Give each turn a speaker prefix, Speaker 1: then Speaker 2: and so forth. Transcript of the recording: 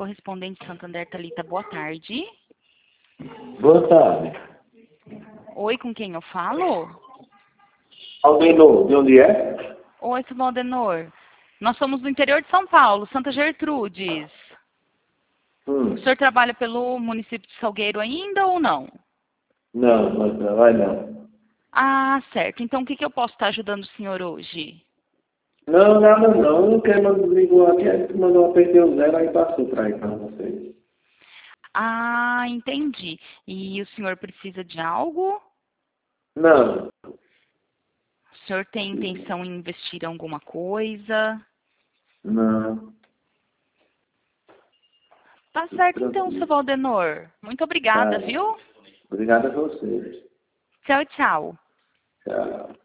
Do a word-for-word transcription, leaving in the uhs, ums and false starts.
Speaker 1: correspondente Santander Thalita, boa tarde.
Speaker 2: Boa tarde.
Speaker 1: Oi, com quem eu falo?
Speaker 2: Aldenor, de onde é?
Speaker 1: Oi, seu Valdenor. Nós somos do interior de São Paulo, Santa Gertrudes.
Speaker 2: Hum.
Speaker 1: O senhor trabalha pelo município de Salgueiro ainda ou não?
Speaker 2: Não, não trabalho não.
Speaker 1: Ah, certo. Então, o que, que eu posso estar ajudando o senhor hoje?
Speaker 2: Não, nada não. Não quer mandar ligou aqui, aí tu mandou apertar o zero, aí passou pra aí pra vocês.
Speaker 1: Ah, entendi. E o senhor precisa de algo?
Speaker 2: Não.
Speaker 1: O senhor tem intenção em investir em alguma coisa?
Speaker 2: Não.
Speaker 1: Tá certo então, seu
Speaker 2: Tranquilo.
Speaker 1: Valdenor. Muito obrigada,
Speaker 2: Tá.
Speaker 1: viu?
Speaker 2: Obrigado a vocês.
Speaker 1: Tchau, tchau.
Speaker 2: Tchau.